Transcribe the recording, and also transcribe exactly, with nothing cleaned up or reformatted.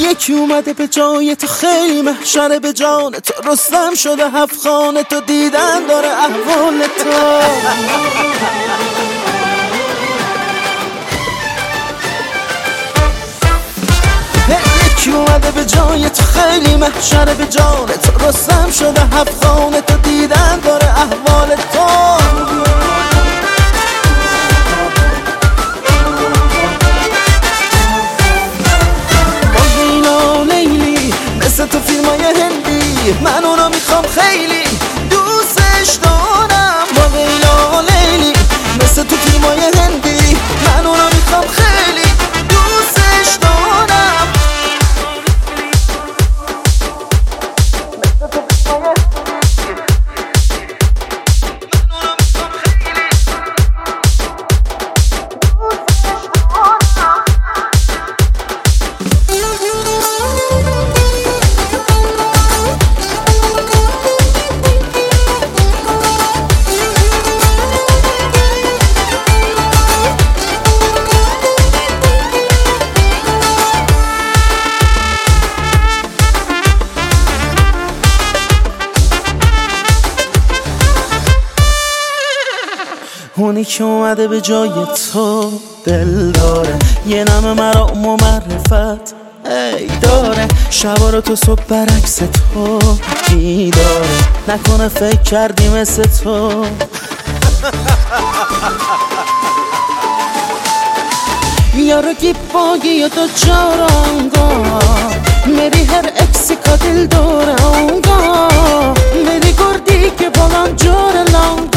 یکی اومده به جای تو خیلی محشره به جان تو، رستم شده هفت خانه تو، دیدن داره احوال تو. یکی اومده به جای تو خیلی محشره به جان تو، رستم شده هفت خانه تو، دیدن داره احوال تو. تو فیلمای هندی من اونو میخوام خیلی دوستش دارم، با لیلا لیلی مثل تو فیلمای هندی من اونو میخوام خیلی دوستش دارم. اونی که اومده به جای تو دل داره، یه نم مرا و معرفت ای داره، شبا رو تو صبح برعکس تو بیداره، نکنه فکر کردی مثل تو. یارو کی پاگی یا تو چارانگا میری هر اکسی کا دل داره اونگا میری گردی که بالان جور لانگا.